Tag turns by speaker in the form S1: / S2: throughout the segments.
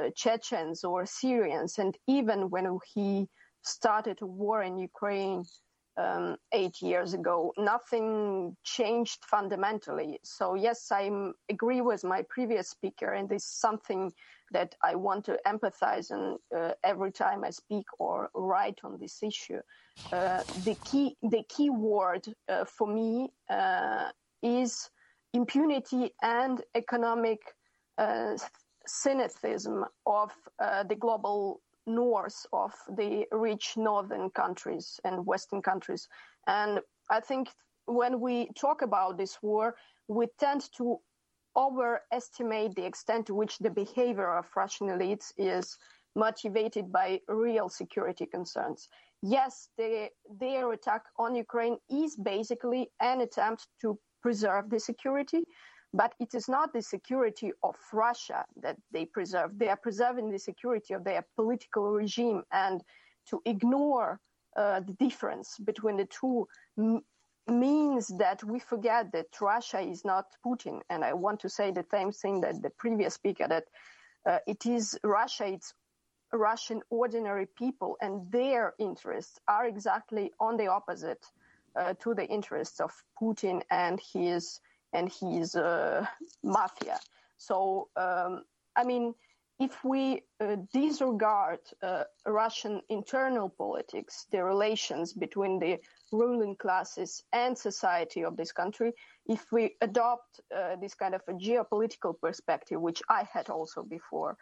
S1: Chechens or Syrians. And even when he started a war in Ukraine 8 years ago, nothing changed fundamentally. So yes, I agree with my previous speaker, and this is something that I want to empathize on every time I speak or write on this issue. The key word for me is impunity and economic cynicism of the global north, of the rich northern countries and Western countries. And I think when we talk about this war, we tend to overestimate the extent to which the behavior of Russian elites is motivated by real security concerns. Yes, their attack on Ukraine is basically an attempt to preserve the security, but it is not the security of Russia that they preserve. They are preserving the security of their political regime, and to ignore the difference between the two means that we forget that Russia is not Putin. And I want to say the same thing that the previous speaker, that it is Russia, it's Russian ordinary people, and their interests are exactly on the opposite to the interests of Putin and his mafia. So, I mean, if we disregard Russian internal politics, the relations between the ruling classes and society of this country, if we adopt this kind of a geopolitical perspective, which I had also before,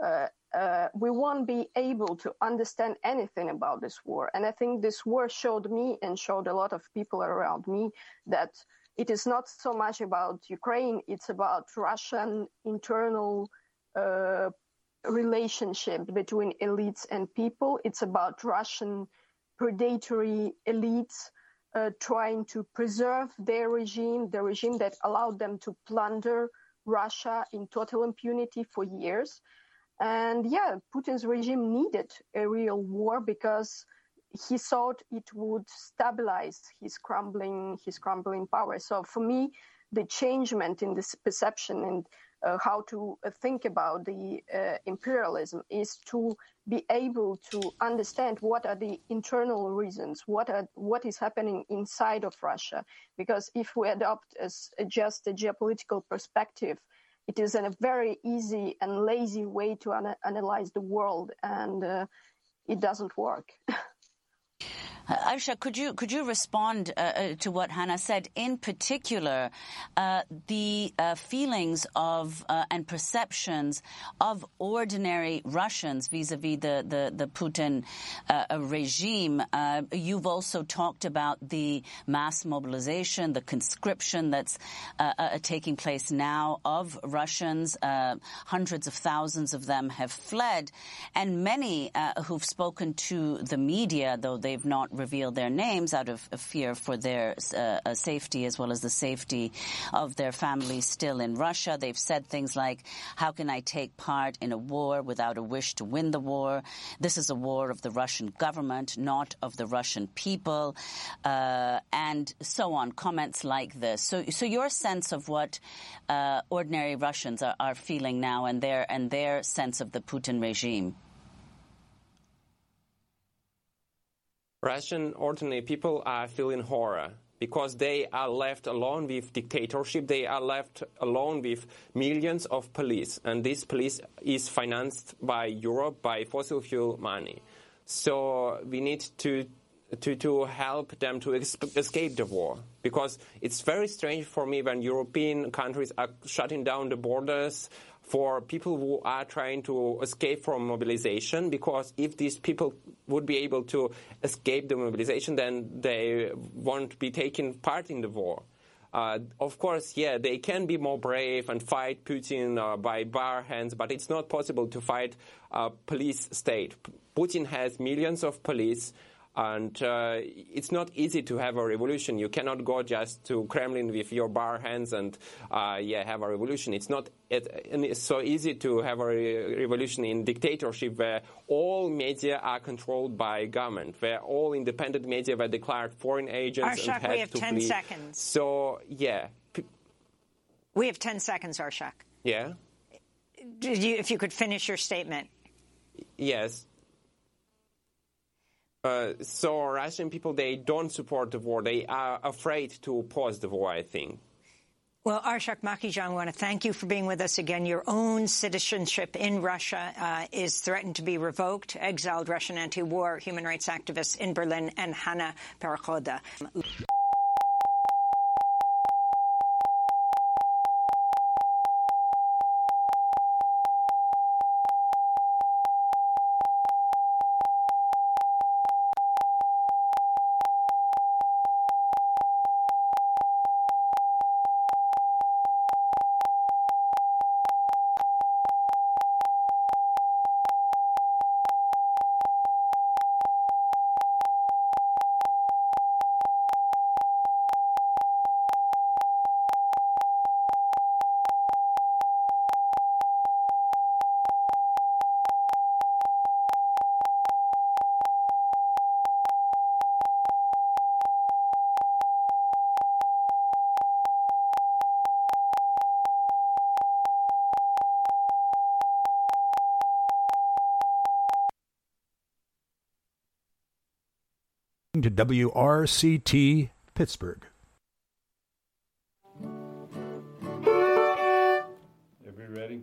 S1: we won't be able to understand anything about this war. And I think this war showed me and showed a lot of people around me that it is not so much about Ukraine, it's about Russian internal relationship between elites and people. It's about Russian predatory elites trying to preserve their regime, the regime that allowed them to plunder Russia in total impunity for years. And yeah, Putin's regime needed a real war because he thought it would stabilize his crumbling power. So for me, the changement in this perception and how to think about the imperialism is to be able to understand what are the internal reasons, what is happening inside of Russia. Because if we adopt just a geopolitical perspective, it is a very easy and lazy way to analyze the world, and it doesn't work.
S2: Aisha, could you respond to what Hannah said? In particular, the feelings of and perceptions of ordinary Russians vis-a-vis the Putin regime. You've also talked about the mass mobilization, the conscription that's taking place now of Russians. Hundreds of thousands of them have fled, and many who've spoken to the media, though they've not reveal their names out of fear for their safety as well as the safety of their families still in Russia. They've said things like, how can I take part in a war without a wish to win the war? This is a war of the Russian government, not of the Russian people, and so on, comments like this. So your sense of what ordinary Russians are feeling now and their sense of the Putin regime?
S3: Russian ordinary people are feeling horror because they are left alone with dictatorship. They are left alone with millions of police, and this police is financed by Europe, by fossil fuel money. So we need to help them to escape the war, because it's very strange for me when European countries are shutting down the borders for people who are trying to escape from mobilization, because if these people would be able to escape the mobilization, then they won't be taking part in the war. Of course, yeah, they can be more brave and fight Putin by bare hands, but it's not possible to fight a police state. Putin has millions of police, and it's not easy to have a revolution. You cannot go just to Kremlin with your bare hands and have a revolution. It's not so easy to have a revolution in dictatorship where all media are controlled by government, where all independent media were declared foreign agents
S4: Arshak,
S3: and had
S4: we have
S3: to
S4: 10
S3: flee.
S4: seconds.
S3: So, yeah.
S4: We have 10 seconds, Arshak.
S3: Yeah?
S4: if you could finish your statement.
S3: Yes. So Russian people, they don't support the war. They are afraid to pause the war, I think.
S4: Well, Arshak Makhijang, I want to thank you for being with us again. Your own citizenship in Russia is threatened to be revoked. Exiled Russian anti-war human rights activists in Berlin, and Hanna Perekhoda.
S5: To WRCT Pittsburgh.
S6: Everybody ready?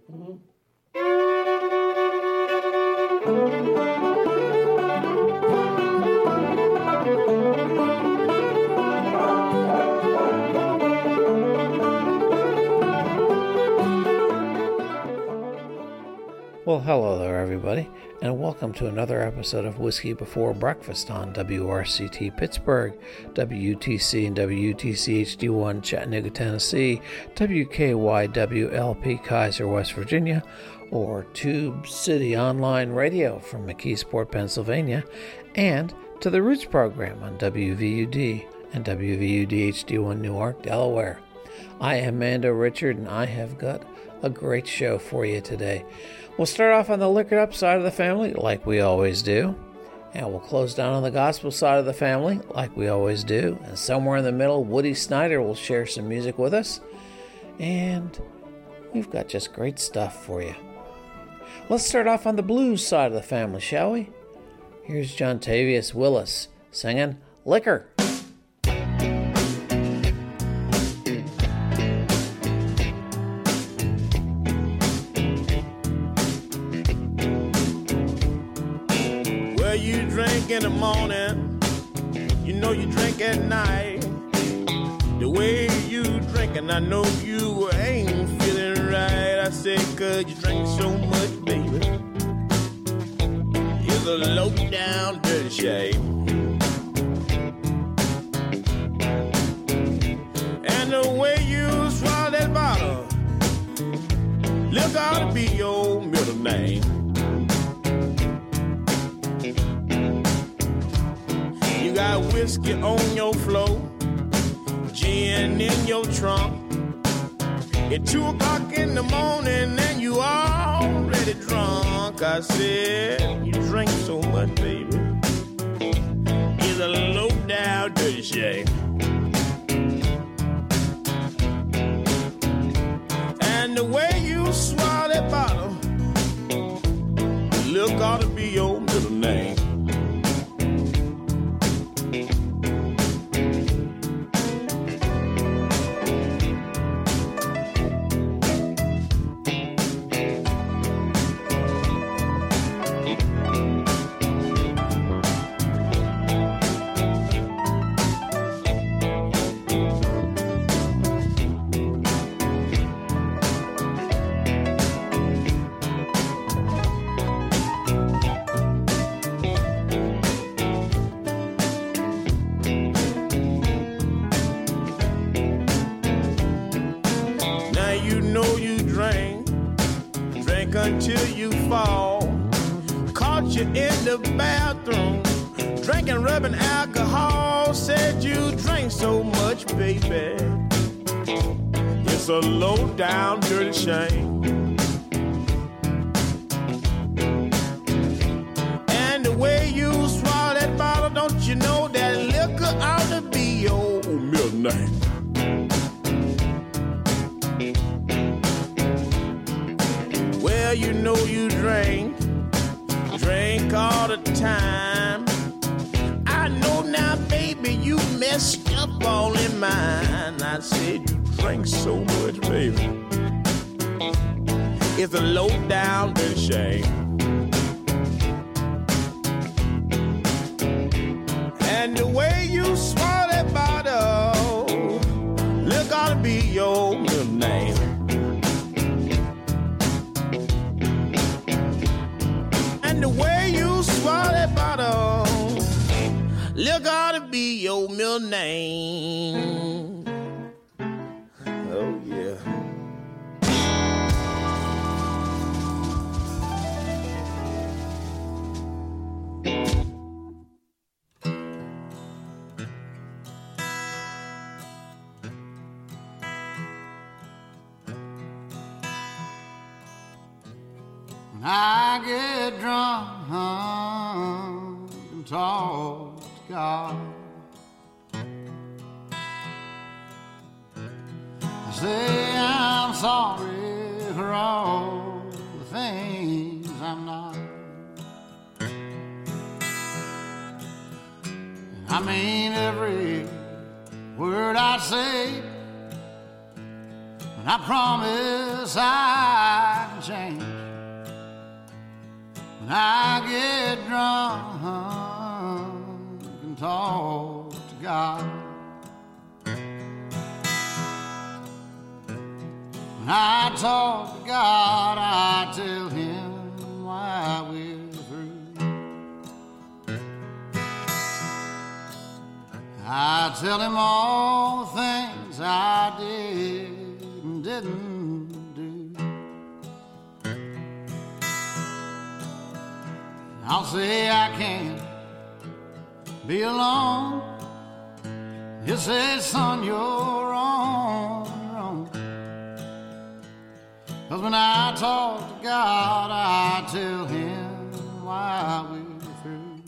S7: Well, hello there, everybody, and welcome to another episode of Whiskey Before Breakfast on WRCT Pittsburgh, WUTC and WUTC HD1 Chattanooga, Tennessee, WKYWLP Kaiser, West Virginia, or Tube City Online Radio from McKeesport, Pennsylvania, and to the Roots program on WVUD and WVUD HD1 Newark, Delaware. I am Mando Richard, and I have got a great show for you today. We'll start off on the liquored up side of the family, like we always do. And we'll close down on the gospel side of the family, like we always do. And somewhere in the middle, Woody Snyder will share some music with us. And we've got just great stuff for you. Let's start off on the blues side of the family, shall we? Here's John Tavius Willis singing Liquor.
S8: In the morning, you know you drink at night. The way you drinking, I know you ain't feeling right. I said, 'cause you drink so much, baby. You're a low down dirty shame. And the way you swallow that bottle, look ought to be your middle name. You got whiskey on your floor, gin in your trunk. At 2 o'clock in the morning and you already drunk. I said, you drink so much, baby. It's a low down dirty shame. And the way you swallow that bottle, look ought to be your middle name. Until you fall. Caught you in the bathroom, drinking, rubbing alcohol. Said you drink so much, baby. It's a low down dirty shame. And the way you swallow that bottle, don't you know that liquor ought to be your middle name? the time. I know now, baby, you messed up all in mine. I said you drink so much, baby. It's a low down dirty shame. And the way you swallow that bottle, look ought to be your middle name. And the way you swallow that bottle, look ought to be your middle name. Oh, yeah.
S6: I get drunk and talk to God. I say I'm sorry for all the things I'm not. I mean every word I say, and I promise I can change. When I get drunk and talk to God. When I talk to God, I tell him why we're through. I tell him all the things I did and didn't do. I'll say I can't be alone. He'll say, son, you're on your own. 'Cause when I talk to God, I tell him why we're through.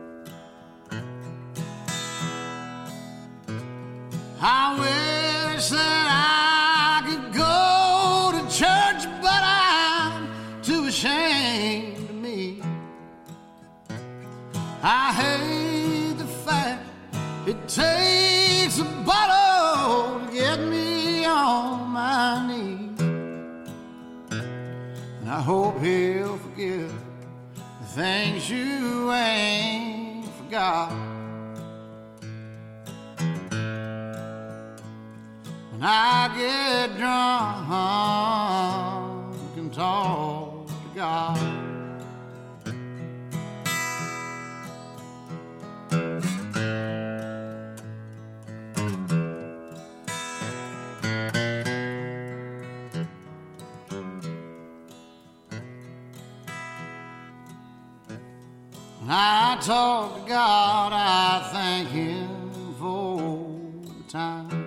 S6: I wish that I could go to church, but I'm too ashamed of me. I hate the fact it takes a bottle to get me on my knees. And I hope he'll forgive the things you ain't forgot. When I get drunk and talk to God. When I talk to God, I thank him for the time.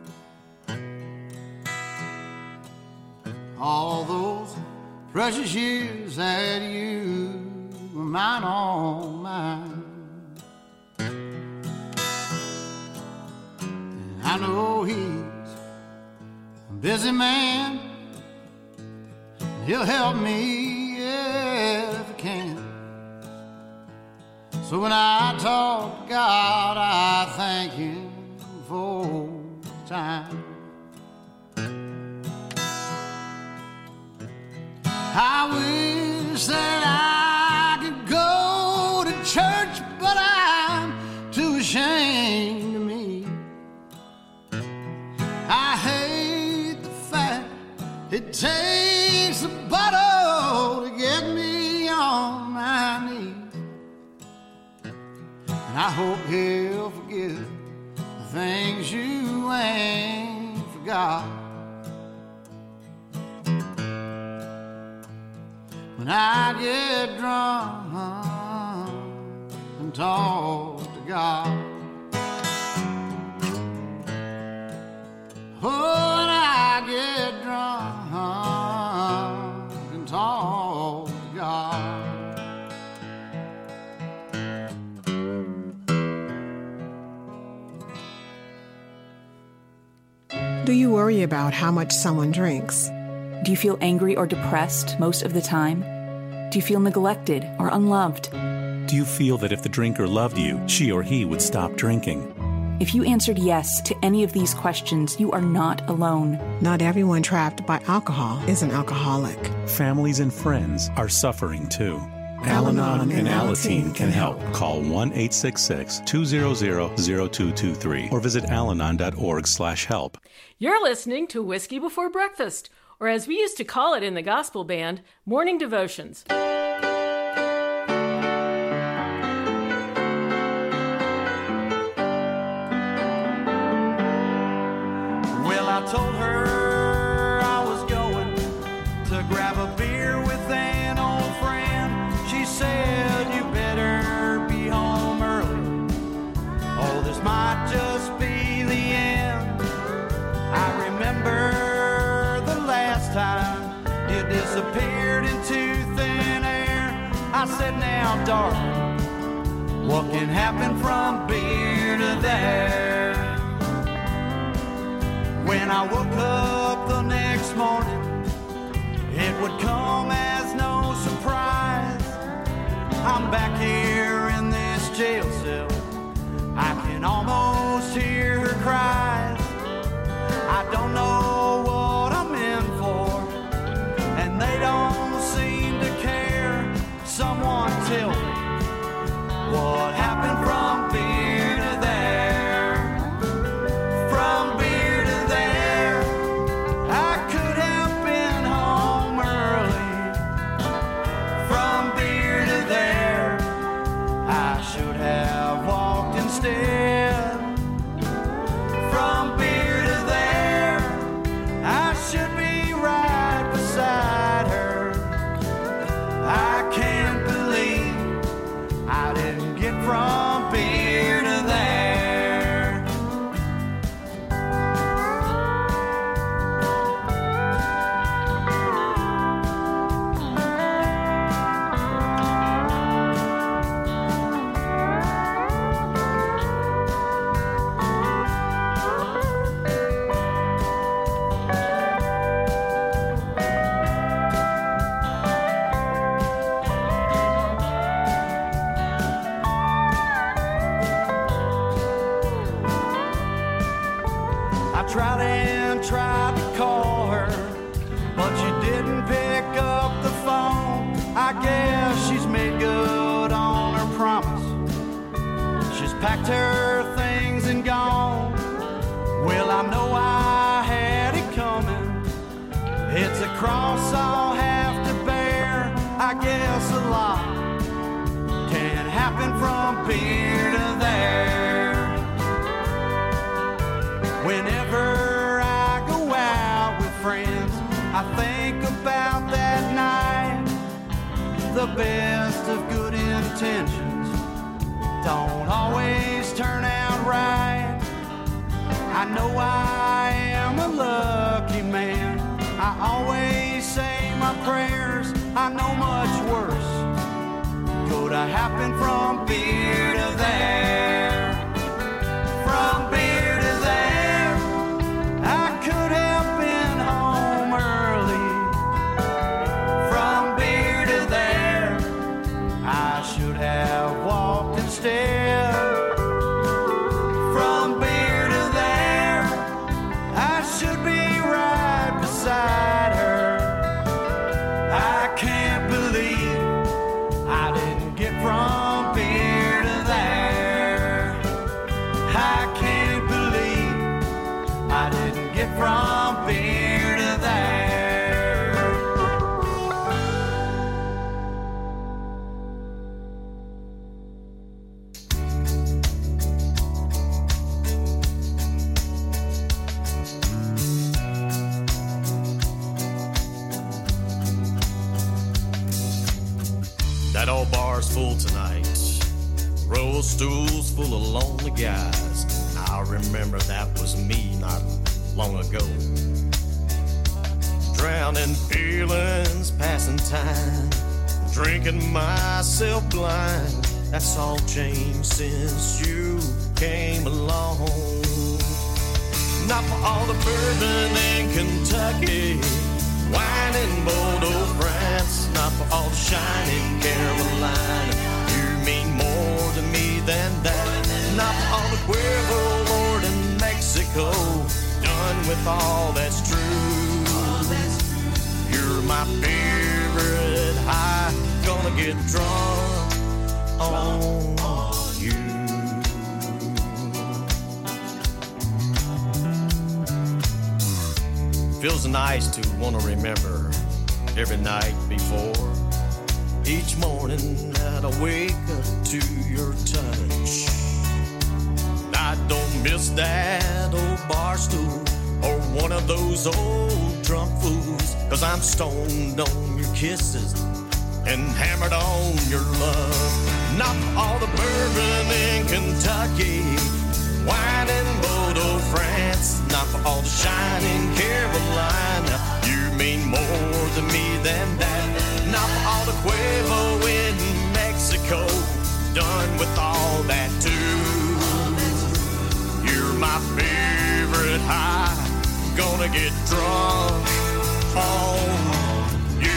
S6: All those precious years that you were mine, all mine. And I know he's a busy man. He'll help me if he can. So when I talk to God, I thank him for time. I wish that I could go to church, but I'm too ashamed of me. I hate the fact it takes a bottle to get me on my knees. And I hope he'll forgive the things you ain't forgot. When I get drunk and talk to God. Oh, when I get drunk and talk to God.
S9: Do you worry about how much someone drinks?
S10: Do you feel angry or depressed most of the time? Do you feel neglected or unloved? Do Do you feel that if the drinker loved you, she or he would stop drinking?
S11: If you answered yes to any of these questions, you are not alone.
S9: Not everyone trapped by alcohol is an alcoholic.
S10: Families and friends are suffering too. Al-Anon and Alateen can help. Call 1-866-200-0223 or visit alanon.org/help.
S12: You're listening to Whiskey Before Breakfast, or as we used to call it in the gospel band, Morning Devotions.
S6: Well, I told her I was going to grab a beer with an old friend. She said, you better be home early, oh, this might just be the end. I remember the last time it disappeared into thin air. I said, now, darling, what can happen from beer to there? When I woke up the next morning, it would come as no surprise. I'm back here in this jail cell. I can almost hear her cries. I don't know what I'm in for, and they don't seem to care. Someone tell me what happened from beer to there. From beer to there, I could have been home early. From beer to there, I should have walked instead. From beer to there, I should be right beside her. I can't believe I didn't get from beer to there. I tried and tried to call her, but she didn't pick up the phone. I guess she's made good on her promise. She's packed her things and gone. Well, I know I had it coming. It's a cross I'll have to bear. I guess a lot can happen from beer to there. Whenever I go out with friends, I think about that night. The best of good intentions don't always turn out right. I know I am a lucky man. I always say my prayers. I know much worse could have happened from beer to there. From beer to there, I could have been home early. From beer to there, I should have walked instead. From beer to there, I should be right beside her. I can't believe I didn't get from beer to there. I can't believe I didn't get from beer to there.
S13: That old bar's full tonight. Row of stools full of lonely guys. I remember that was me not long ago. Drowning feelings, passing time, drinking myself blind. That's all changed since you came along. Not for all the bourbon in Kentucky, wine in Bordeaux, France. Not for all the shine in Carolina. You mean with all that's true. You're my favorite high, gonna get drunk on you. Feels nice to want to remember every night before, each morning that I wake up to your touch. I don't miss that old bar stool or one of those old drunk fools, 'cause I'm stoned on your kisses and hammered on your love. Not all the bourbon in Kentucky, wine in Bordeaux, France, not for all the shine in Carolina. You mean more to me than that. Not for all the Cuervo in Mexico, done with all that too. You're my favorite high, gonna get drunk on you.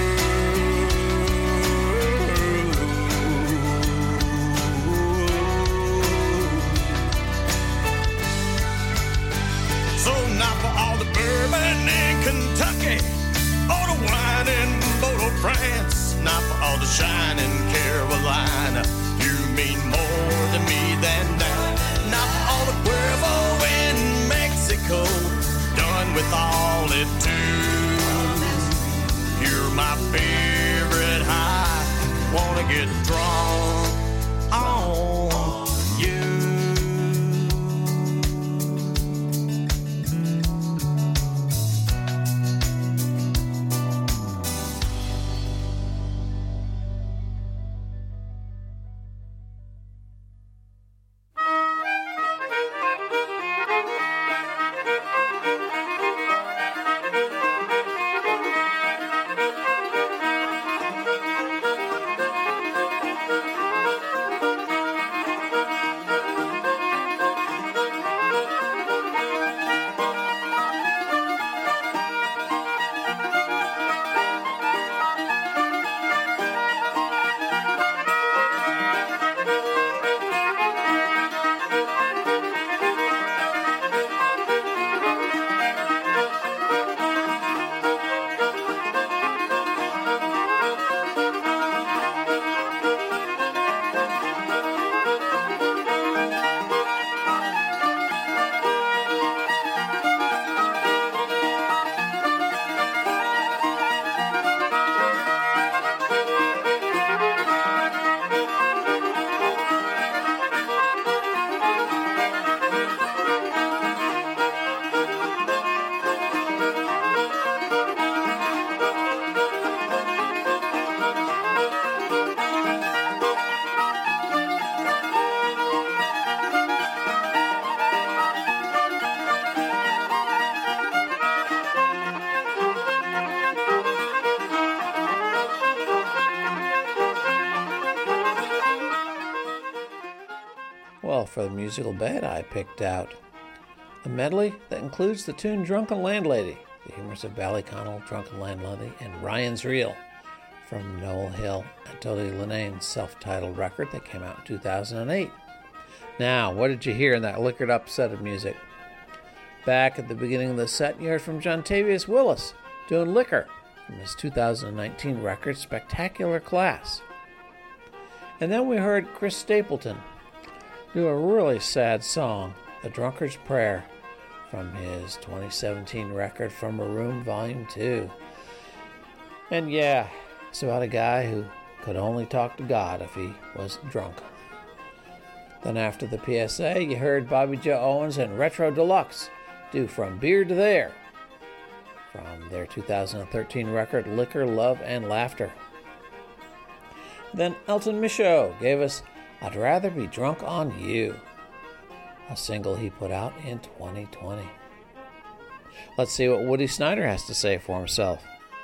S13: So not for all the bourbon in Kentucky, or the wine in Bordeaux, France, not for all the shine in Carolina. You mean more to me than that. Not for all the Cuervo in Mexico, done with all it too. You're my favorite high, wanna get drunk on you.
S7: Well, for the musical bed, I picked out a medley that includes the tune Drunken Landlady, the humorous of Ballyconnell, Drunken Landlady, and Ryan's Reel from Noel Hill and Tony Linnane's self-titled record that came out in 2008. Now, what did you hear in that liquored up set of music? Back at the beginning of the set, you heard from Jontavius Willis doing Liquor from his 2019 record Spectacular Class. And then we heard Chris Stapleton do a really sad song, The Drunkard's Prayer, from his 2017 record From a Room Volume 2. And yeah, it's about a guy who could only talk to God if he was drunk. Then after the PSA, you heard Bobby Joe Owens and Retro Deluxe do From Beer to There, from their 2013 record Liquor, Love, and Laughter. Then Elton Michaud gave us I'd Rather Be Drunk on You, a single he put out in 2020. Let's see what Woody Snyder has to say for himself.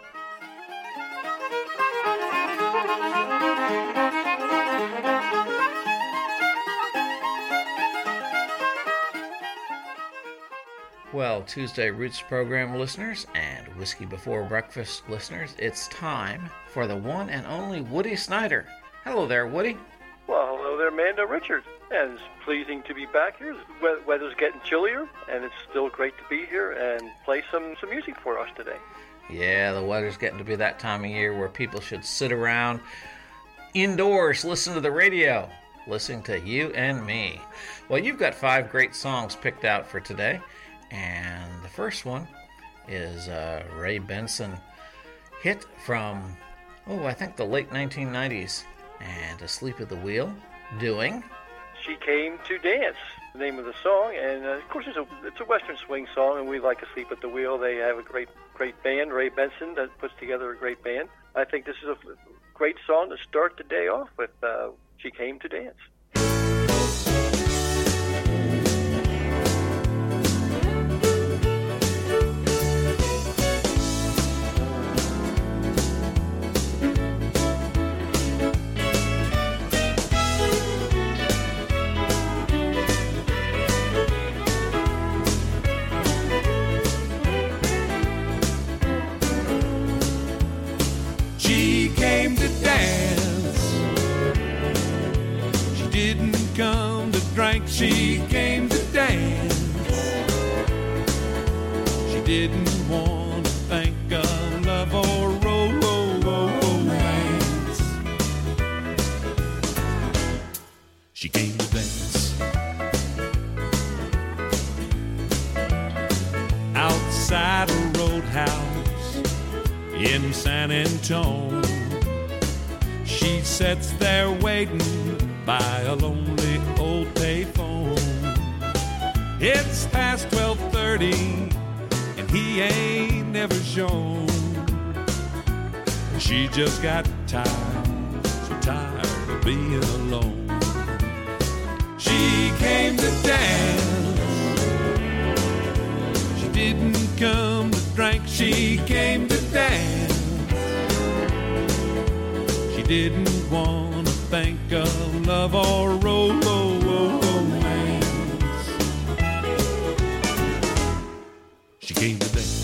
S7: Well, Tuesday Roots program listeners and Whiskey Before Breakfast listeners, it's time for the one and only Woody Snyder. Hello there, Woody.
S14: Well, hello there, Amanda Richard. And it's pleasing to be back here. The weather's getting chillier, and it's still great to be here and play some music for us today.
S7: Yeah, the weather's getting to be that time of year where people should sit around indoors, listen to the radio, listening to you and me. Well, you've got 5 great songs picked out for today, and the first one is a Ray Benson hit from, I think the late 1990s, and Asleep at the Wheel, doing
S14: She Came to Dance, the name of the song, and of course it's a Western swing song, and we like Asleep at the Wheel. They have a great band, Ray Benson, that puts together a great band. I think this is a great song to start the day off with, She Came to Dance.
S6: She came to dance. She didn't come to drink. She came to dance. She didn't want to think of love or romance. She came to dance. Outside a roadhouse in San Antone, she sits there waiting by a lonely old payphone. It's past 12:30 and he ain't never shown. She just got tired, so tired of being alone. She came to dance. She didn't come to drink. She came to dance. She didn't want to think of love or romance. She came to dance.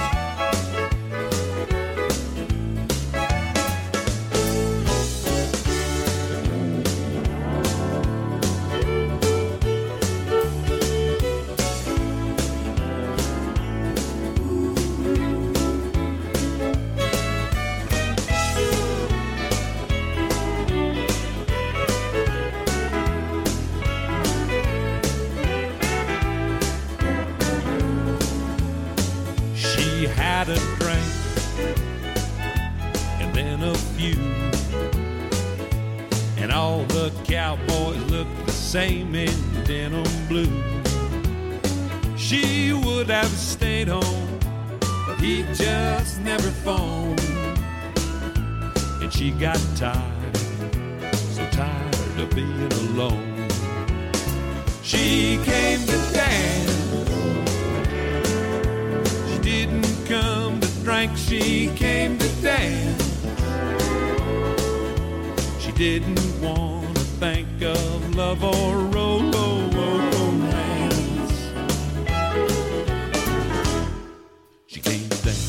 S6: Had a drink and then a few, and all the cowboys looked the same in denim blue. She would have stayed home, but he just never phoned. And she got tired, so tired of being alone. She came to dance. Didn't come to drink, she came to dance. She didn't want to think of love or romance. She came to dance.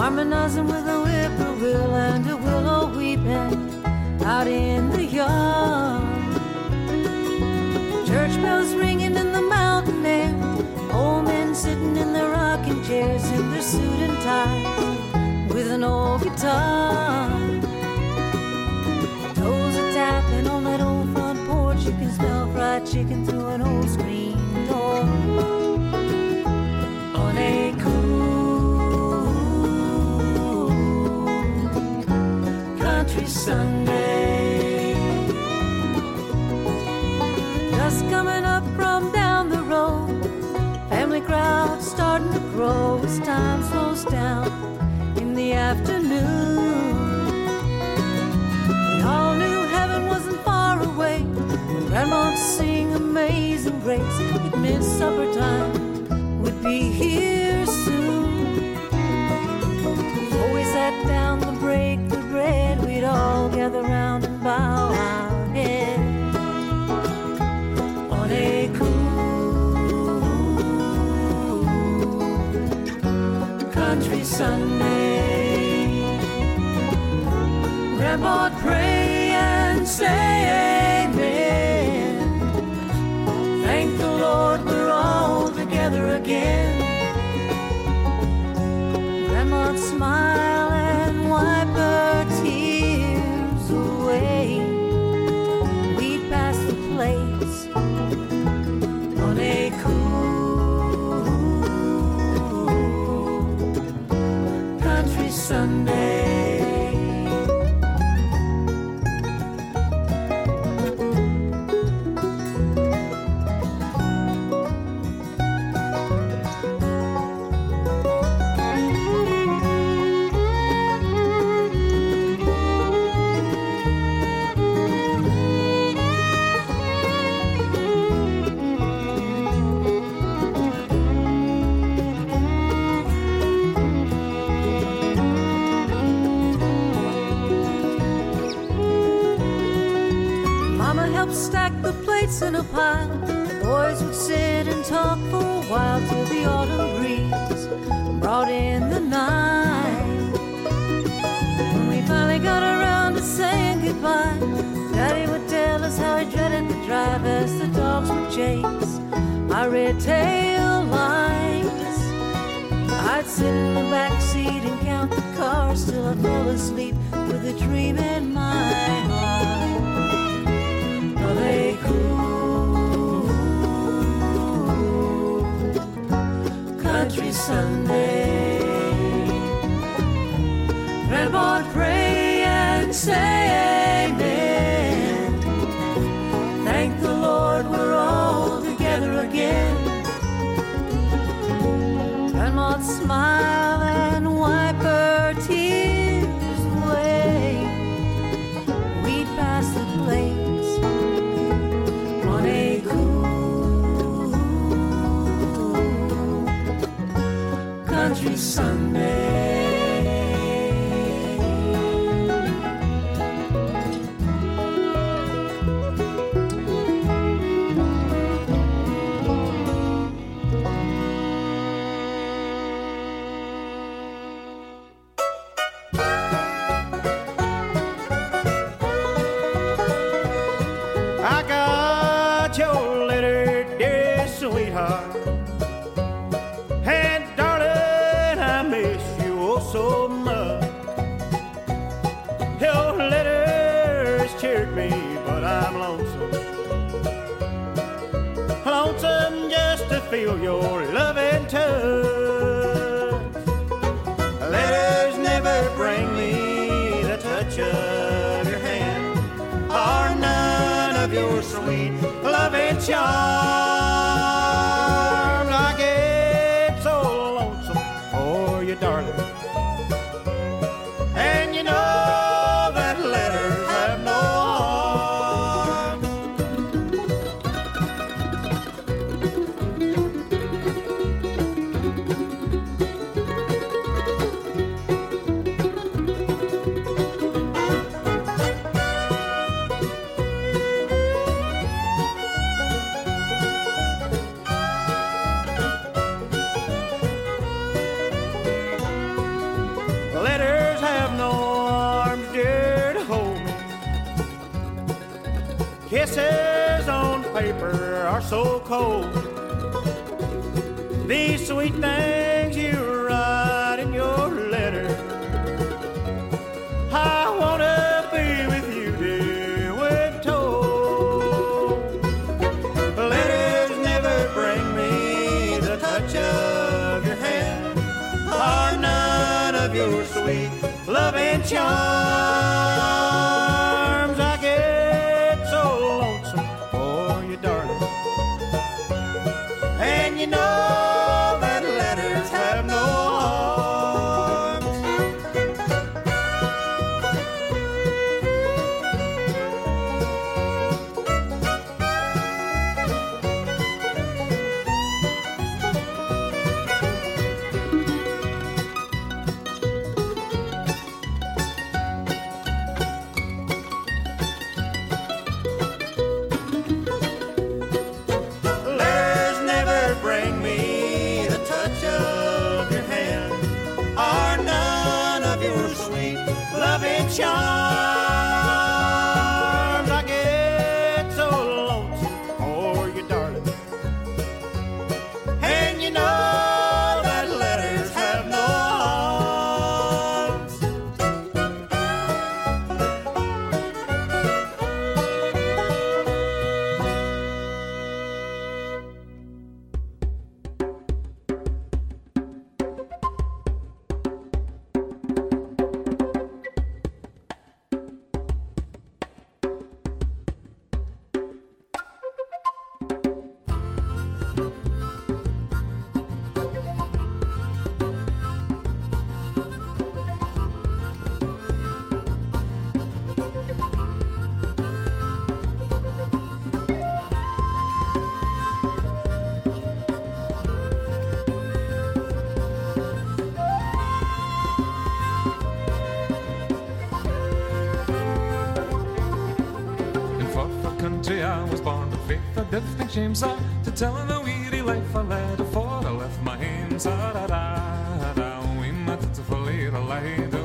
S15: harmonizing with a whippoorwill and a willow weeping out in the yard. Church bells ringing in the mountain air, old men sitting in their rocking chairs in their suit and ties with an old guitar. Toes are tapping on that old front porch. You can smell fried chicken through an old screen door. On a cool country Sunday, just coming up from down the road, family crowd starting to grow as time slows down in the afternoon. We all knew heaven wasn't far away when Grandma'd sing Amazing Grace. It meant supper time would be here soon. Before we sat down to break the bread, we'd all gather round and bow our heads on a cool country Sunday. Grandma'd pray and say amen. Thank the Lord we're all together again. Grandma'd smile and wipe her tears away. We'd pass the plates on a cool country Sunday. Stack the plates in a pile. The boys would sit and talk for a while till the autumn breeze brought in the night. When we finally got around to saying goodbye, Daddy would tell us how he dreaded the drive as the dogs would chase our red tail lights. I'd sit in the back seat and count the cars till I fell asleep with a dream in my heart. A cool country Sunday. Grandma'd pray and say amen. Thank the Lord we're all together again. Grandma'd smile and wipe her tears away. We'd pass the plate on a cool country Sunday.
S6: I got your letter, dear sweetheart, and darling, I miss you oh so much. Your letters cheered me, but I'm lonesome. Lonesome just to feel your loving touch. Letters never bring me the touch of your hand, or none of your sweet loving charms. I get so lonesome for you, darling, and you know that letters have no harm. Kisses on paper are so cold. These sweet things you write in your letter, I wanna be with you, dear, when told. Letters never bring me the touch of your hand, or none of your sweet loving charms. I get so lonesome for you, darling, and you know that letters have no arms. Letters never bring me the touch of your hand, or none of your sweet loving charms. I get so lonesome for you, darling, and you know that letters have no arms.
S16: In Forfar country I was born, but faith I did think shame so to tell the weary life I led afore I left my home. Sa da da da, we met at the Falera Lido.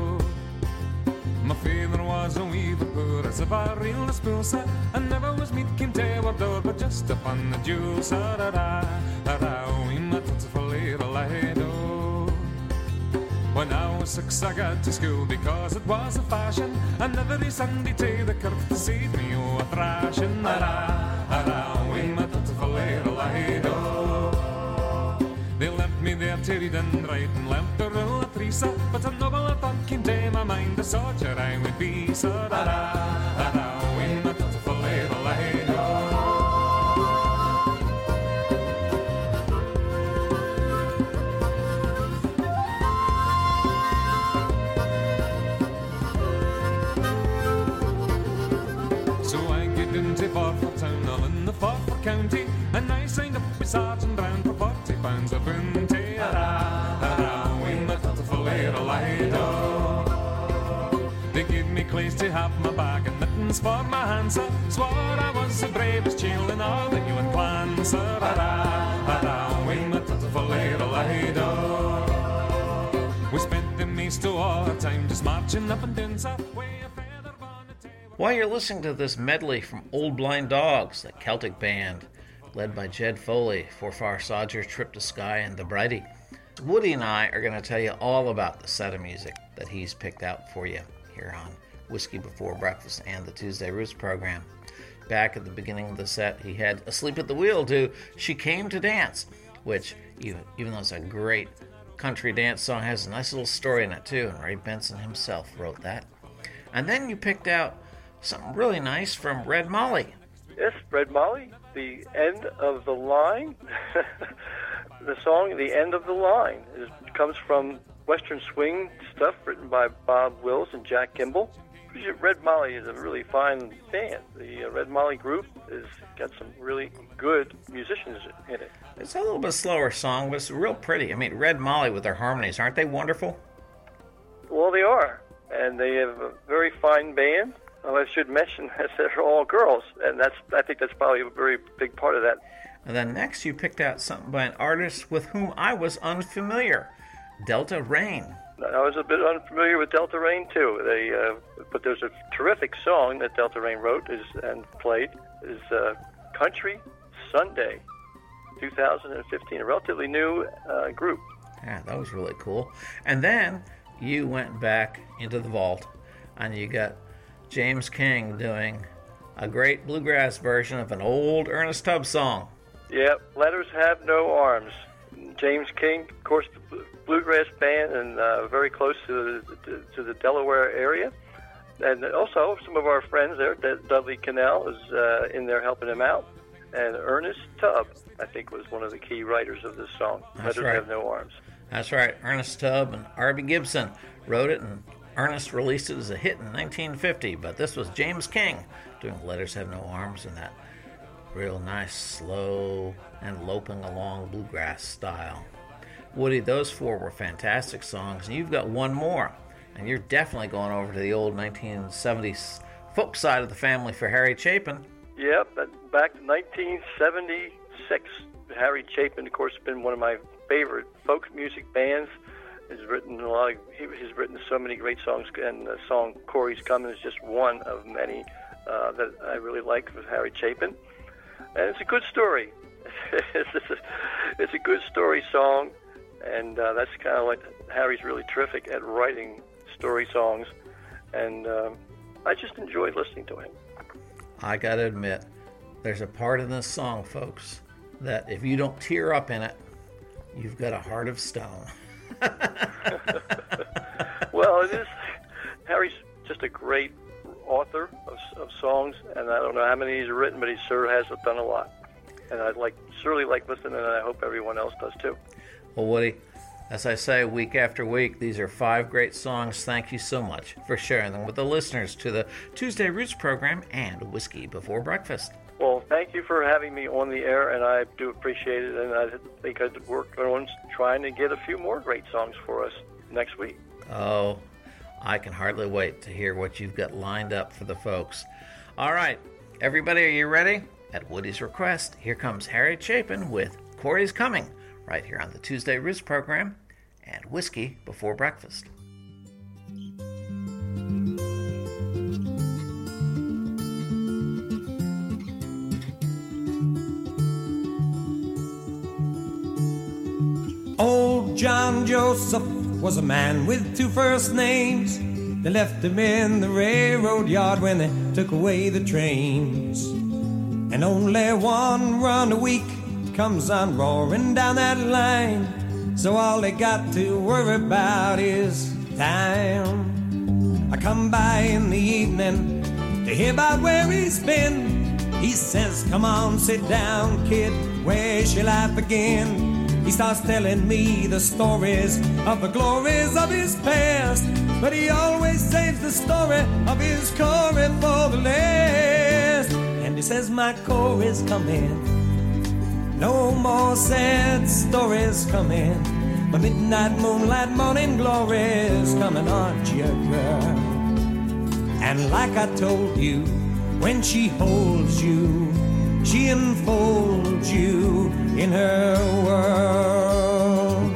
S16: My father was a weaver poor as a barrel of spoosa, and never was meat came to our door, but just upon the jewel. Sa da da da, we met at the Falera Lido. When I was 6 I got to school because it was a fashion, and every Sunday to the kirk to see me a thrashing. We met at the Falera Lido. They left me there to read and write and left the rule of Teresa, but a novel thought came to my mind, the soldier I would be. So we met at the Falera Lido. So I get into Forfar town, all in the Forfar county, and I signed up with Sergeant Brown for £40 a bounty. We met at the Falera Lido. They gave me clothes to have my bag and mittens for my hands. I swore I was the bravest child in all the Ewan clan. We met at the Falera Lido. We spent the most of our time just marching up and down Southway.
S7: While you're listening to this medley from Old Blind Dogs, the Celtic band, led by Jed Foley, Forfar Sodger, Trip to Skye, and The Bridie, Woody and I are going to tell you all about the set of music that he's picked out for you here on Whiskey Before Breakfast and the Tuesday Roots program. Back at the beginning of the set, he had Asleep at the Wheel to She Came to Dance, which, even though it's a great country dance song, has a nice little story in it too, and Ray Benson himself wrote that. And then you picked out something really nice from Red Molly.
S14: Yes, Red Molly, The End of the Line. The song, The End of the Line, comes from Western swing stuff written by Bob Wills and Jack Kimball. Red Molly is a really fine band. The Red Molly group has got some really good musicians in it.
S7: It's a little bit slower song, but it's real pretty. I mean, Red Molly with their harmonies, aren't they wonderful?
S14: Well, they are, and they have a very fine band. I should mention that they're all girls, and I think that's probably a very big part of that.
S7: And then next you picked out something by an artist with whom I was unfamiliar, Delta Rain.
S14: I was a bit unfamiliar with Delta Rain too. But there's a terrific song that Delta Rain wrote and played is Country Sunday, 2015, a relatively new group.
S7: Yeah, that was really cool. And then you went back into the vault, and you got James King doing a great bluegrass version of an old Ernest Tubb song.
S14: Yeah, Letters Have No Arms. James King, of course, bluegrass band, and very close to the Delaware area. And also some of our friends there, Dudley Cannell is in there helping him out. And Ernest Tubb, I think, was one of the key writers of this song.
S7: That's
S14: Letters
S7: right.
S14: Have No Arms.
S7: That's right. Ernest Tubb and Arby Gibson wrote it, and Ernest released it as a hit in 1950. But this was James King doing Letters Have No Arms in that real nice, slow, and loping along bluegrass style. Woody, those four were fantastic songs, and you've got one more, and you're definitely going over to the old 1970s folk side of the family for Harry Chapin.
S14: Yep, back to 1976. Harry Chapin, of course, has been one of my favorite folk music bands. He's written he's written so many great songs, and the song "Corey's Coming" is just one of many that I really like with Harry Chapin. And it's a good story. It's a good story song, and that's kind of like Harry's really terrific at writing story songs, and I just enjoyed listening to him.
S7: I gotta admit, there's a part in this song, folks, that if you don't tear up in it, you've got a heart of stone.
S14: Well, it is. Harry's just a great author of songs, and I don't know how many he's written, but he sure has done a lot. And I surely like listening, and I hope everyone else does too.
S7: Well, Woody, as I say week after week, these are 5 great songs. Thank you so much for sharing them with the listeners to the Tuesday Roots program and Whiskey Before Breakfast.
S14: Well, thank you for having me on the air, and I do appreciate it, and I think I'd work on trying to get a few more great songs for us next week.
S7: Oh, I can hardly wait to hear what you've got lined up for the folks. All right, everybody, are you ready? At Woody's request, here comes Harry Chapin with Corey's Coming, right here on the Tuesday Roots program and Whiskey Before Breakfast.
S17: Old John Joseph was a man with 2 first names. They left him in the railroad yard when they took away the trains. And only one run a week comes on roaring down that line. So all they got to worry about is time. I come by in the evening to hear about where he's been. He says, come on, sit down, kid, where shall I begin? He starts telling me the stories of the glories of his past, but he always saves the story of his Corey for the last. And he says, my Corey's coming, no more sad stories coming. My midnight moonlight morning glory's coming, aren't you, girl? And like I told you, when she holds you, she enfolds you in her world.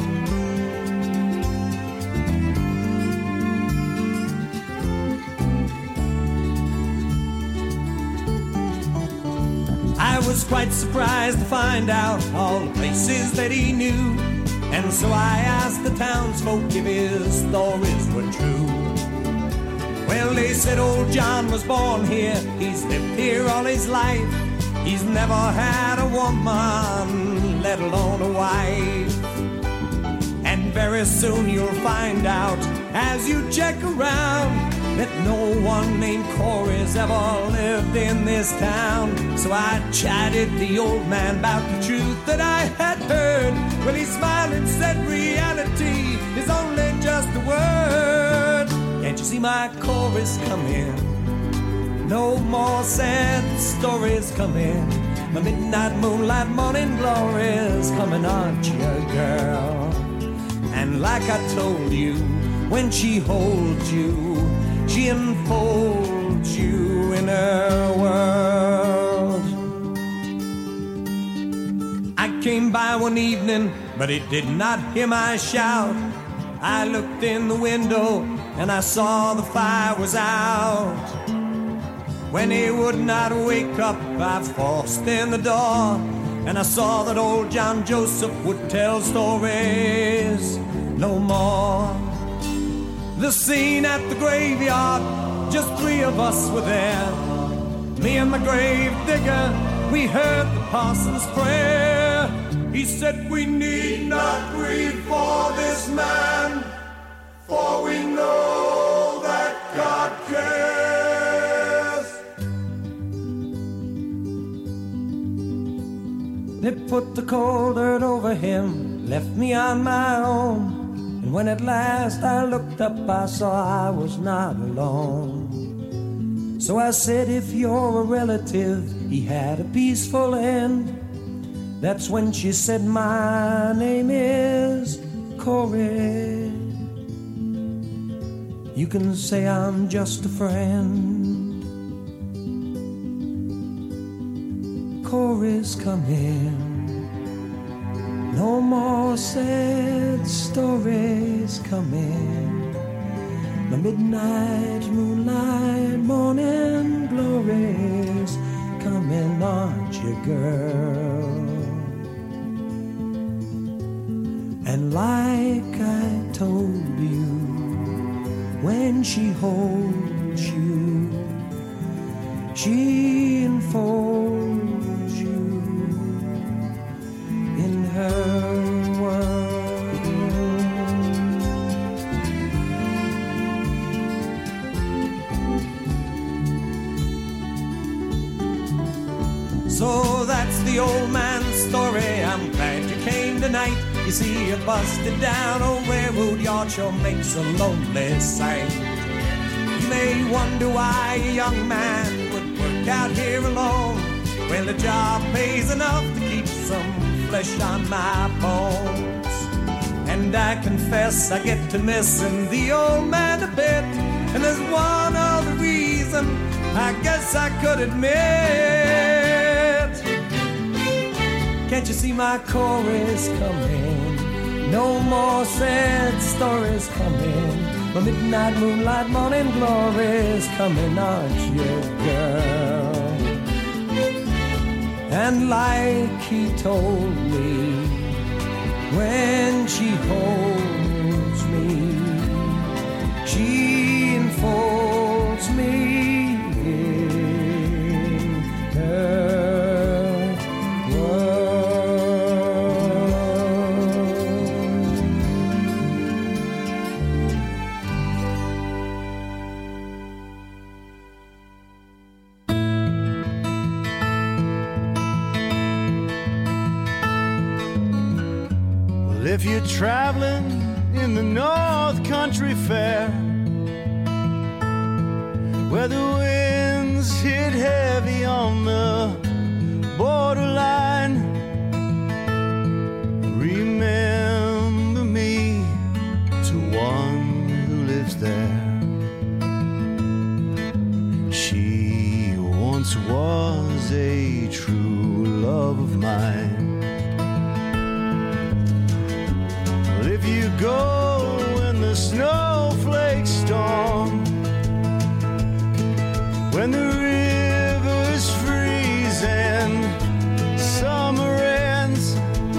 S17: I was quite surprised to find out all the places that he knew, and so I asked the townsfolk if his stories were true. Well, they said old John was born here, he's lived here all his life. He's never had a woman, let alone a wife. And very soon you'll find out, as you check around, that no one named Corey's ever lived in this town. So I chatted the old man about the truth that I had heard. Well, he smiled and said reality is only just a word. Can't you see my Corey's coming? No more sad stories coming. The midnight moonlight morning glory's coming, aren't you, girl? And like I told you, when she holds you, she enfolds you in her world. I came by one evening, but he did not hear my shout. I looked in the window and I saw the fire was out. When he would not wake up, I forced in the door, and I saw that old John Joseph would tell stories no more. The scene at the graveyard, just 3 of us were there. Me and the grave digger, we heard the parson's prayer. He said, we need not grieve for this man, for we know that God cares. They put the cold dirt over him, left me on my own. And when at last I looked up, I saw I was not alone. So I said, if you're a relative, he had a peaceful end. That's when she said, my name is Corey. You can say I'm just a friend. Corey's coming. No more sad stories coming. The midnight moonlight morning glories coming, aren't you, girl? And like I told you, when she holds you, she enfolds you in her world. So that's the old man's story. I'm glad you came tonight. You see, a busted down old railroad yard sure makes a lonely sight. You may wonder why a young man would work out here alone. Well, the job pays enough to keep some flesh on my bones. And I confess I get to missing the old man a bit. And there's one other reason I guess I could admit. Can't you see my chorus coming? No more sad stories coming. The midnight moonlight morning glories coming, aren't you, girl? And like he told me, when she holds me, she enfolds me in her world.
S6: If you're traveling in the North Country Fair, where the winds hit heavy on the borderline, remember me to one who lives there. She once was a true love of mine. If you go when the snowflakes storm, when the river's freezing, summer ends,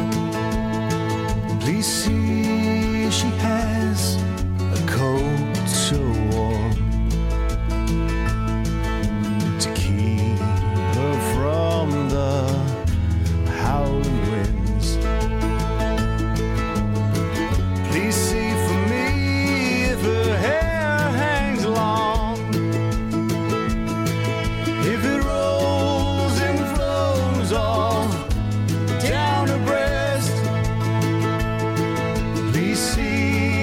S6: please see she has a coat so warm to keep her from the howling winds. Please see for me if her hair hangs long, if it rolls and flows all down her breast. Please see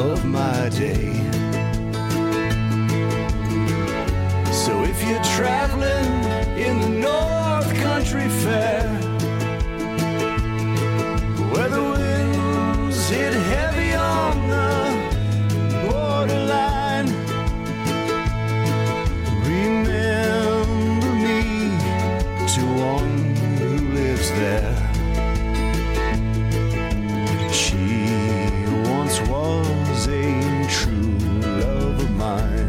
S6: of my day. So if you're traveling in the North Country Fair, where the winds hit heavy on the borderline, remember me to one who lives there. She once was a true love of mine.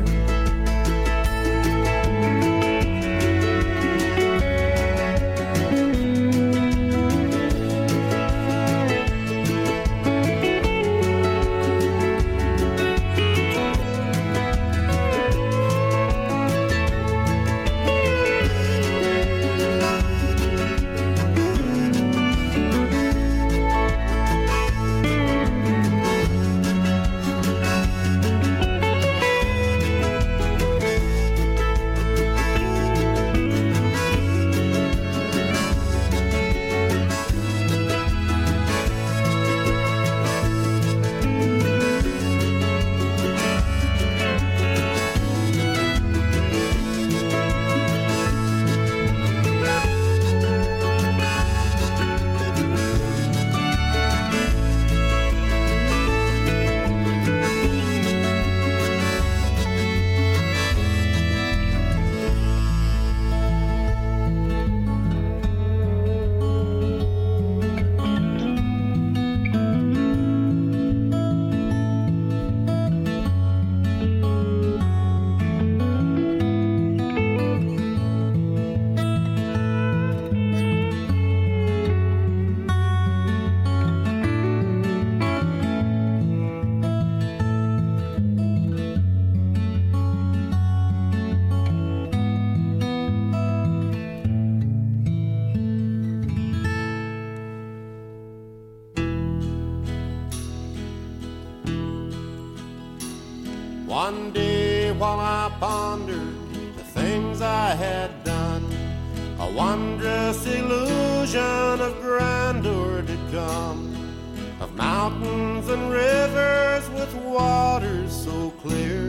S13: One day while I pondered the things I had done, a wondrous illusion of grandeur did come, of mountains and rivers with waters so clear,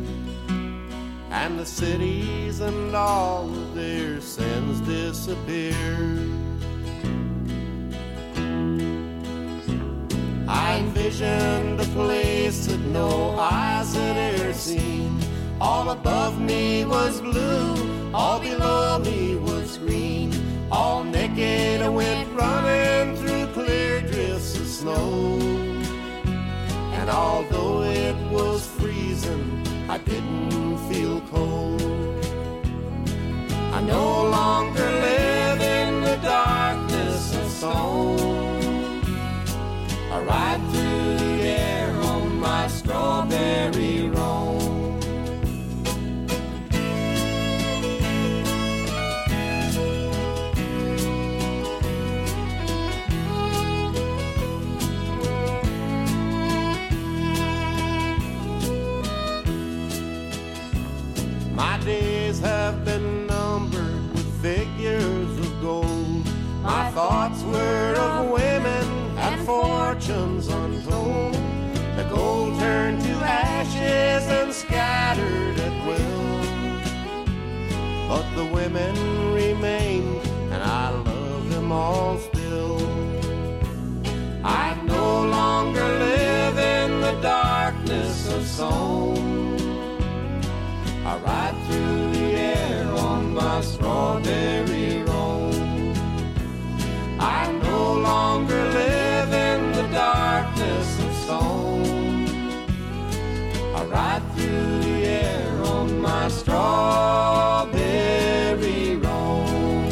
S13: and the cities and all of their sins disappeared. I envisioned a place that no eyes had ever seen. All above me was blue, all below me was green. All naked I went running through clear drifts of snow. And although it was freezing, I didn't feel cold. I no longer live in the darkness of stone. I ride through the air on my strawberry roan. My days have been numbered with figures of gold. My thoughts were of women and fortunes untold. The gold turned to ashes and scattered at will, but the women remain, and I love them all still. I no longer live in the darkness of song. I ride through the air on my strawberry roan. I no longer live in the darkness of stone. I ride through the air on my strawberry roan.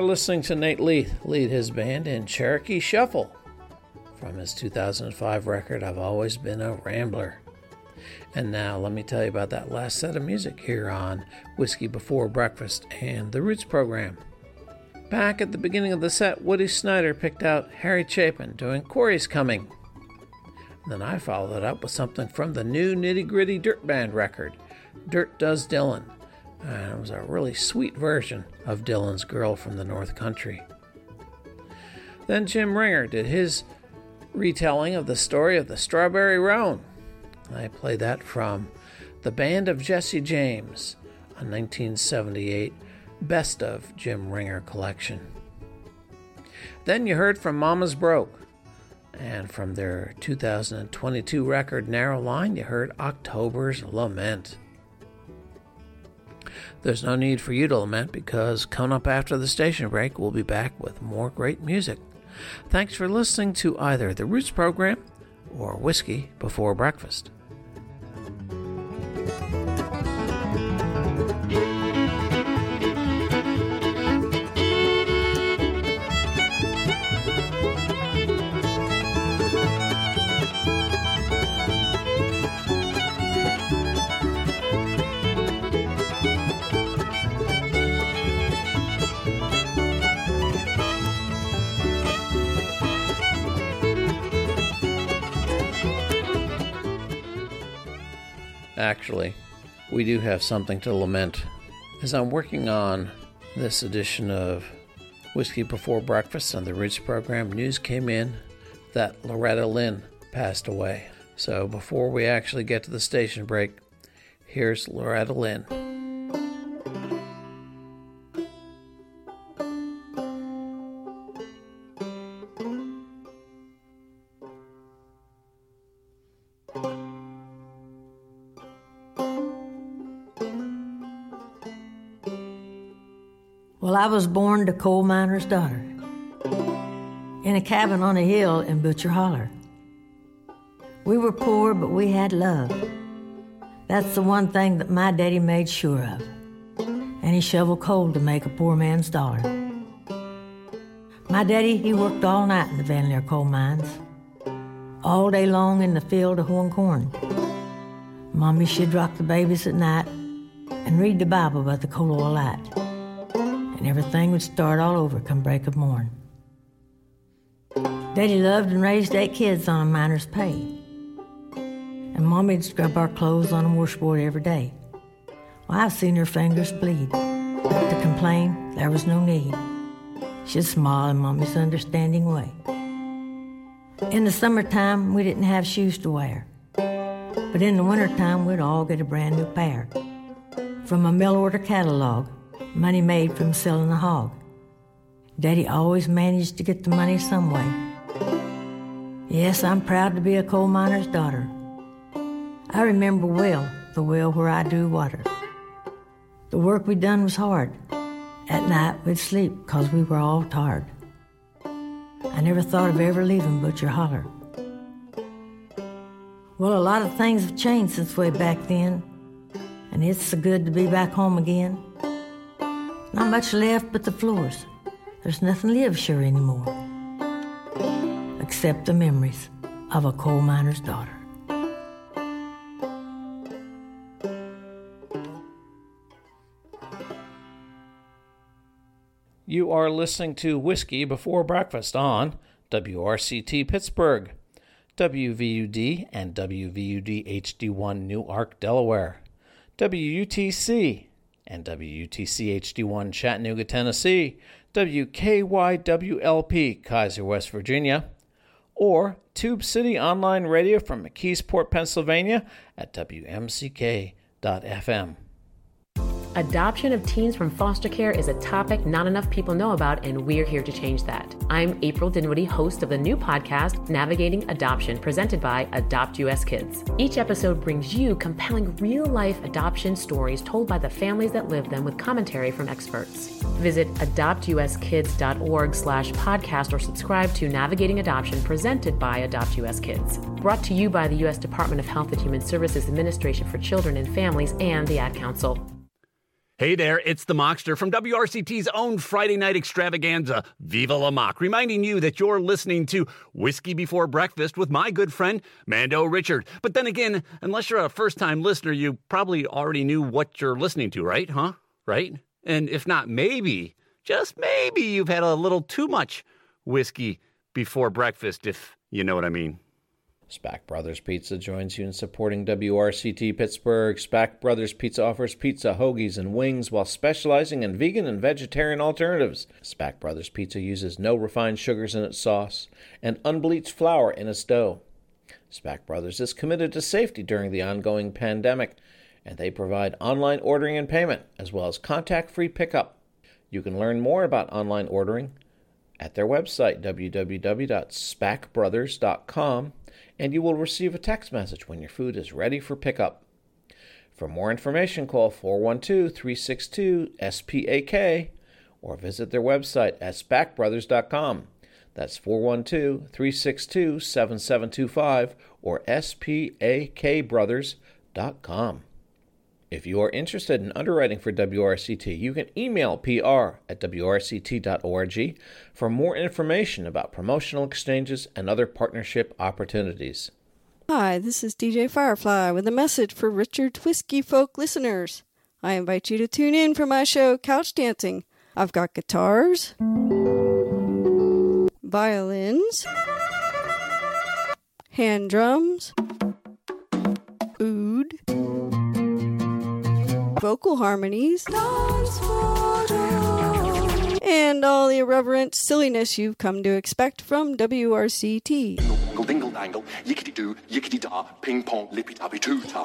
S7: listening to Nate Leith lead his band in Cherokee Shuffle from his 2005 record, I've Always Been a Rambler. And now let me tell you about that last set of music here on Whiskey Before Breakfast and the Roots program. Back at the beginning of the set, Woody Snyder picked out Harry Chapin doing Corey's Coming. And then I followed it up with something from the new Nitty Gritty Dirt Band record, Dirt Does Dylan. And it was a really sweet version of Dylan's Girl from the North Country. Then Jim Ringer did his retelling of the story of the Strawberry Roan. I played that from the Band of Jesse James, a 1978 Best of Jim Ringer collection. Then you heard from Mama's Broke, and from their 2022 record Narrow Line, you heard October's Lament. There's no need for you to lament, because coming up after the station break, we'll be back with more great music. Thanks for listening to either the Roots program or Whiskey Before Breakfast. Actually, we do have something to lament. As I'm working on this edition of Whiskey Before Breakfast on the Roots program, news came in that Loretta Lynn passed away. So before we actually get to the station break, here's Loretta Lynn.
S18: Well, I was born to coal miner's daughter in a cabin on a hill in Butcher Holler. We were poor, but we had love. That's the one thing that my daddy made sure of. And he shoveled coal to make a poor man's dollar. My daddy, he worked all night in the Van Leer coal mines, all day long in the field of hoeing corn. Mommy, she'd rock the babies at night and read the Bible by the coal oil light. And everything would start all over come break of morn. Daddy loved and raised 8 kids on a miner's pay. And Mommy'd scrub our clothes on a washboard every day. Well, I've seen her fingers bleed, but to complain, there was no need. She'd smile in Mommy's understanding way. In the summertime, we didn't have shoes to wear. But in the wintertime, we'd all get a brand new pair. From a mail order catalog, money made from selling a hog. Daddy always managed to get the money some way. Yes, I'm proud to be a coal miner's daughter. I remember well the well where I drew water. The work we done was hard. At night we'd sleep 'cause we were all tired. I never thought of ever leaving Butcher Holler. Well, a lot of things have changed since way back then, and it's so good to be back home again. Not much left but the floors. There's nothing lives sure anymore, except the memories of a coal miner's daughter.
S7: You are listening to Whiskey Before Breakfast on WRCT Pittsburgh, WVUD and WVUD HD1 Newark, Delaware, WUTC and WUTC HD1 Chattanooga, Tennessee, WKYWLP Kaiser, West Virginia, or Tube City Online Radio from McKeesport, Pennsylvania at WMCK.FM.
S19: Adoption of teens from foster care is a topic not enough people know about, and we're here to change that. I'm April Dinwiddie, host of the new podcast, Navigating Adoption, presented by Adopt US Kids. Each episode brings you compelling real-life adoption stories told by the families that live them with commentary from experts. Visit adoptuskids.org/podcast or subscribe to Navigating Adoption, presented by Adopt US Kids. Brought to you by the U.S. Department of Health and Human Services Administration for Children and Families and the Ad Council.
S20: Hey there, it's the Mockster from WRCT's own Friday night extravaganza, Viva La Mock, reminding you that you're listening to Whiskey Before Breakfast with my good friend, Mando Richard. But then again, unless you're a first-time listener, you probably already knew what you're listening to, right? Huh? Right? And if not, maybe, just maybe, you've had a little too much whiskey before breakfast, if you know what I mean.
S7: Spack Brothers Pizza joins you in supporting WRCT Pittsburgh. Spack Brothers Pizza offers pizza, hoagies, and wings while specializing in vegan and vegetarian alternatives. Spack Brothers Pizza uses no refined sugars in its sauce and unbleached flour in its dough. Spack Brothers is committed to safety during the ongoing pandemic, and they provide online ordering and payment, as well as contact-free pickup. You can learn more about online ordering at their website, www.spackbrothers.com, and you will receive a text message when your food is ready for pickup. For more information, call 412-362-SPAK or visit their website at spackbrothers.com. That's 412-362-7725 or spakbrothers.com. If you are interested in underwriting for WRCT, you can email pr@wrct.org for more information about promotional exchanges and other partnership opportunities.
S21: Hi, this is DJ Firefly with a message for Richard Whiskey Folk listeners. I invite you to tune in for my show, Couch Dancing. I've got guitars, violins, hand drums, oud, vocal harmonies, and all the irreverent silliness you've come to expect from WRCT.
S22: Dingle, dingle, dangle, yickety-doo, yickety-da, ping-pong, lippy-tappy-too-ta.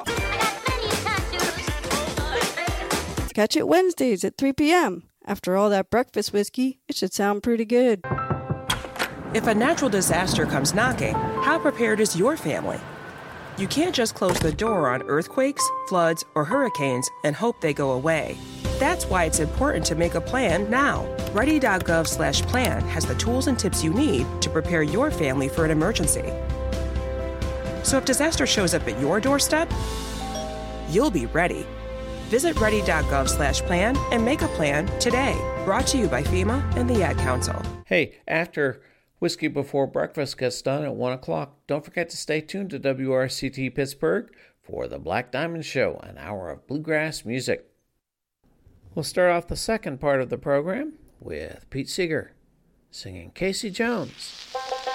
S21: Catch it Wednesdays at 3 p.m. After all that breakfast whiskey, it should sound pretty good.
S23: If a natural disaster comes knocking, how prepared is your family? You can't just close the door on earthquakes, floods, or hurricanes and hope they go away. That's why it's important to make a plan now. Ready.gov/plan has the tools and tips you need to prepare your family for an emergency. So if disaster shows up at your doorstep, you'll be ready. Visit ready.gov/plan and make a plan today. Brought to you by FEMA and the Ad Council.
S7: Hey, after Whiskey Before Breakfast gets done at 1 o'clock, don't forget to stay tuned to WRCT Pittsburgh for the Black Diamond Show, an hour of bluegrass music. We'll start off the second part of the program with Pete Seeger singing Casey Jones.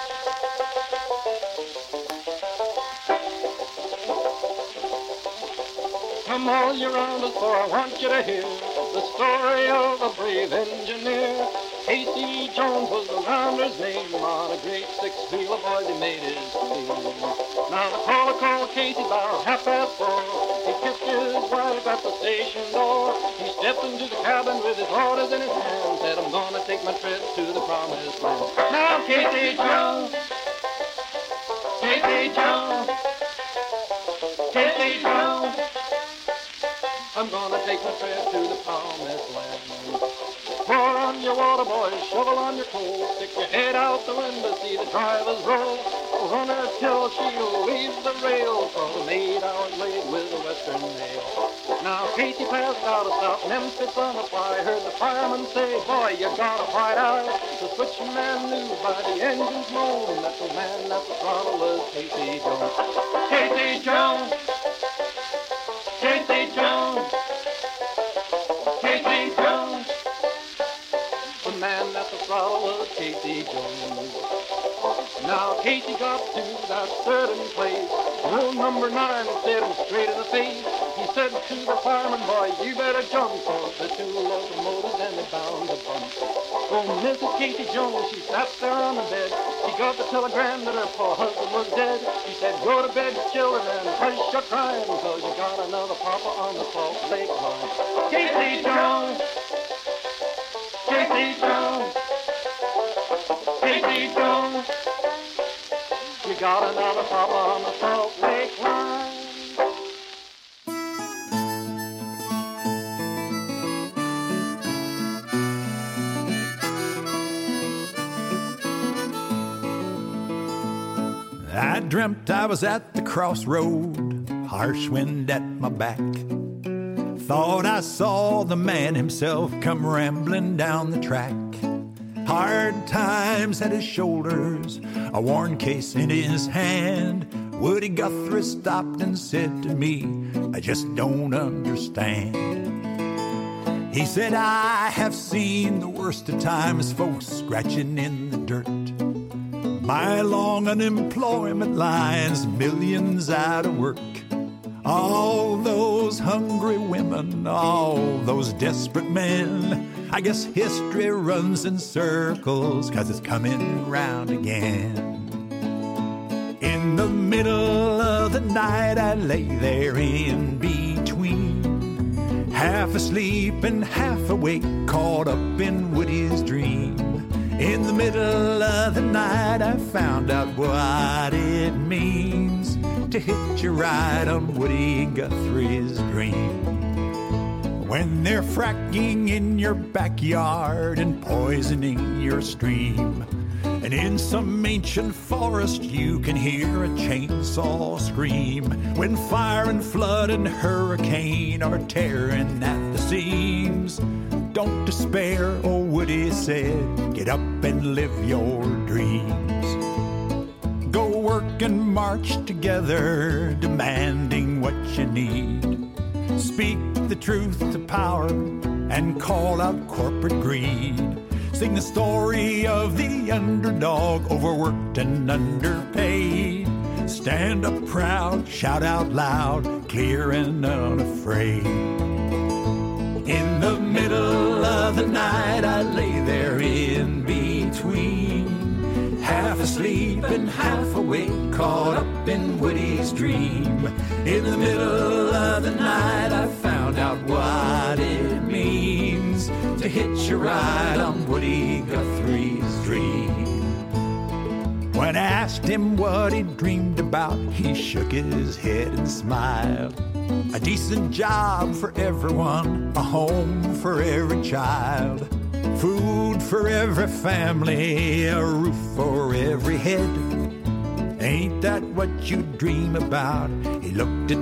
S24: Come all year round, for I want you to hear the story of a brave engineer. Casey Jones was the rounder's name. On a great six-wheeler, boy, they made his name. Now the caller called Casey about 4:30. He kissed his wife at the station door. He stepped into the cabin with his orders in his hand. Said, I'm gonna take my trip to the promised land. Now Casey Jones, Casey Jones, Casey Jones, I'm gonna take my trip to the promised land. Pour on your water, boys, shovel on your coal. Stick your head out the window, see the drivers roll. Run her till she leaves the rail. From 8 hours late with a western mail. Now Casey passed out of South Memphis on a fly. Heard the fireman say, boy, you got a white eye. The switchman knew by the engine's moan that the man at the throttle was Casey Jones. Casey Jones, Casey Jones, Casey Jones. The man at the throttle was Casey Jones. Now Casey got to that certain place. Rule number 9 stared him straight in the face. He said to the fireman, boy, you better jump, cause the two locomotives and they're bound to bump. Oh, Mrs. Casey Jones, she sat there on the bed. She got the telegram that her poor husband was dead. She said, go to bed, children, and hush your crying, cause you got another papa on the Salt Lake line. Casey Jones, Casey Jones, Casey Jones, you got another papa on the Salt Lake line.
S5: I dreamt I was at the crossroad, harsh wind at my back. thought I saw the man himself come rambling down the track. Hard times at his shoulders, a worn case in his hand. Woody Guthrie stopped and said to me, I just don't understand. He said, I have seen the worst of times, folks scratching in the dirt. My long unemployment lines, millions out of work. All those hungry women, all those desperate men. I guess history runs in circles, 'cause it's coming round again. In the middle of the night, I lay there in between, half asleep and half awake, caught up in Woody's dream. In the middle of the night, I found out what it means to hitch a ride on Woody Guthrie's dream. When they're fracking in your backyard and poisoning your stream, and in some ancient forest you can hear a chainsaw scream. When fire and flood and hurricane are tearing at the seams, don't despair, oh Woody said, get up and live your dreams. Go work and march together, demanding what you need. Speak the truth to power and call out corporate greed. Sing the story of the underdog, overworked and underpaid. Stand up proud, shout out loud, clear and unafraid. In the middle of the night, I lay there in between, half asleep and half awake, caught up in Woody's dream. In the middle of the night, I found out what it means to hitch a ride on Woody Guthrie's dream. When I asked him what he dreamed about, he shook his head and smiled. A decent job for everyone, a home for every child, food for every family, a roof for every head. Ain't that what you dream about? He looked at